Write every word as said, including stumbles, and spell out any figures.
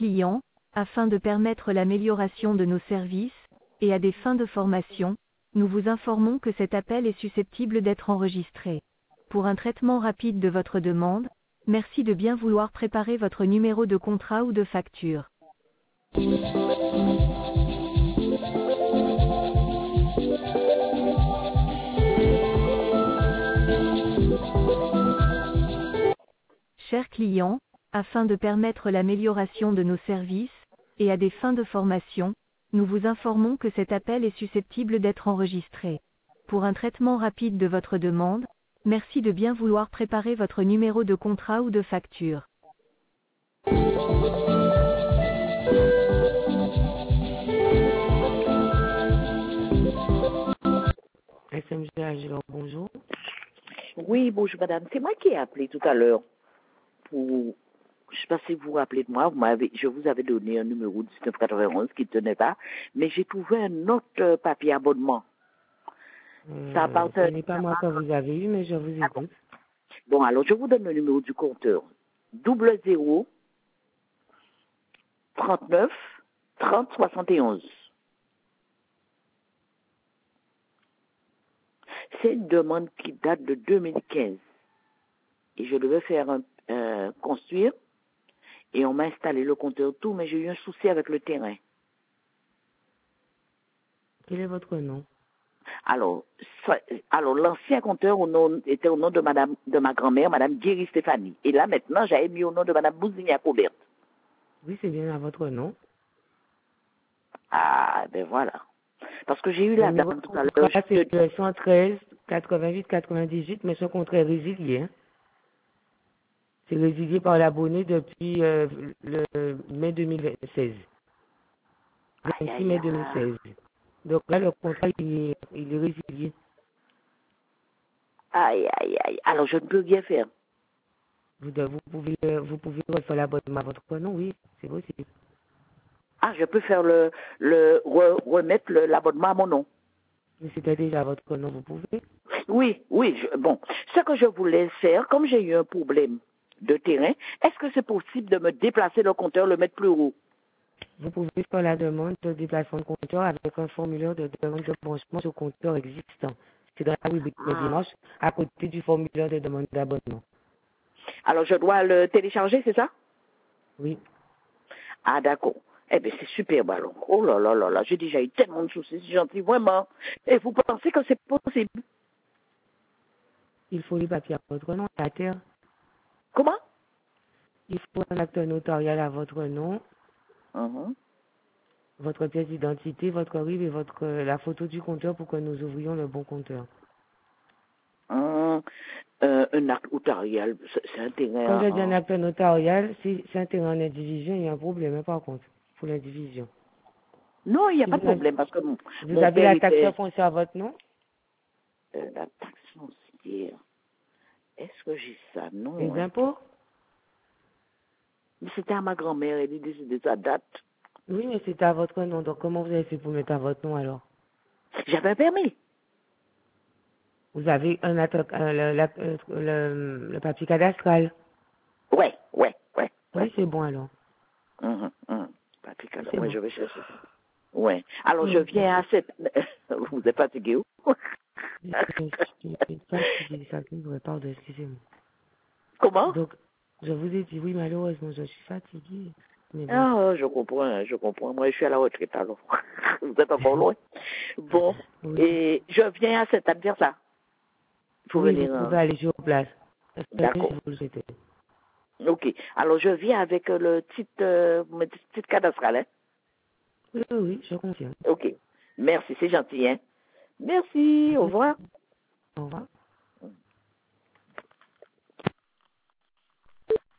client, afin de permettre l'amélioration de nos services, et à des fins de formation, nous vous informons que cet appel est susceptible d'être enregistré. Pour un traitement rapide de votre demande, merci de bien vouloir préparer votre numéro de contrat ou de facture. Chers clients, afin de permettre l'amélioration de nos services, et à des fins de formation, nous vous informons que cet appel est susceptible d'être enregistré. Pour un traitement rapide de votre demande, merci de bien vouloir préparer votre numéro de contrat ou de facture. S M G Agilor, bonjour. Oui, bonjour madame. C'est moi qui ai appelé tout à l'heure pour... Je ne sais pas si vous vous rappelez de moi, vous m'avez, je vous avais donné un numéro dix-neuf quatre-vingt-onze qui ne tenait pas, mais j'ai trouvé un autre euh, papier abonnement. Euh, Ça appartient... Ce n'est pas moi que vous avez eu, mais je vous écoute. Bon, alors je vous donne le numéro du compteur. Double zéro trente-neuf trente soixante et onze. C'est une demande qui date de deux mille quinze. Et je devais faire un, euh, construire. Et on m'a installé le compteur tout, mais j'ai eu un souci avec le terrain. Quel est votre nom? Alors, ça, alors l'ancien compteur au nom, était au nom de madame, de ma grand-mère, madame Guéry Stéphanie. Et là, maintenant, j'avais mis au nom de madame Bouzignac-Aubert. Oui, c'est bien à votre nom. Ah, ben voilà. Parce que j'ai eu la dame tout à l'heure. C'est le cent treize quatre-vingt-huit quatre-vingt-dix-huit, mais ce contrat est résilié. Hein? C'est résilié par l'abonné depuis euh, le mai deux mille seize. vingt-six mai deux mille seize. Donc là, le contrat, il est, il est résilié. Aïe, aïe, aïe. Alors, je ne peux rien faire. Vous, vous pouvez, vous pouvez refaire l'abonnement à votre nom, oui, c'est possible. Ah, je peux faire le, le re, remettre le, l'abonnement à mon nom. Mais c'était déjà à votre nom, vous pouvez? Oui, oui. Je, bon, ce que je voulais faire, comme j'ai eu un problème de terrain, est-ce que c'est possible de me déplacer le compteur, le mettre plus haut? Vous pouvez faire la demande de déplacement de compteur avec un formulaire de demande de branchement sur compteur existant. C'est dans la rubrique Ah. dimanche, à côté du formulaire de demande d'abonnement. Alors, je dois le télécharger, c'est ça? Oui. Ah, d'accord. Eh bien, c'est super, alors. Oh là là là là, j'ai déjà eu tellement de soucis, c'est gentil, vraiment. Et vous pensez que c'est possible? Il faut les papiers à votre nom, à terre. Comment? Il faut un acte notarial à votre nom, uh-huh. votre pièce d'identité, votre R I B et votre, la photo du compteur pour que nous ouvrions le bon compteur. Hum, euh, un acte notarial, c'est un terrain... Quand je dis hein. un acte notarial, c'est un terrain en indivision, il y a un problème, hein, par contre, pour l'indivision. Non, il n'y a Si pas de problème, parce que mon, vous mon avez père la taxe était... foncière à votre nom? Euh, la taxe foncière. Est-ce que j'ai ça? Non. Les Hein. impôts? Mais c'était à ma grand-mère, elle est décédée, sa date. Oui, mais c'était à votre nom, donc comment vous avez fait pour mettre à votre nom alors? J'avais un permis. Vous avez un atta- euh, le, la- euh, le, le papier cadastral? Ouais, ouais, ouais. ouais. Oui, c'est bon alors. Hum, hum. Papier C'est cadastral, ouais, bon. je vais chercher ça. Ouais. Alors, je Hum. viens à cette... Vous êtes fatigué où? Je suis fatiguée, ça ne devrait pas, excusez-moi. Comment? Donc, je vous ai dit oui, malheureusement, je suis fatiguée. Mais bon. Ah, je comprends, je comprends. Moi, je suis à la retraite, alors. Vous êtes encore loin. Bon, Oui, et je viens à cette dire ça. Il faut oui, venir. vous Hein. pouvez aller sur place. D'accord. Je vous le souhaite. Ok. Alors, je viens avec euh, le titre, euh, mon titre cadastral, hein? Oui, oui, oui, je confirme. Ok. Merci, c'est gentil, hein? Merci, au revoir. Au revoir.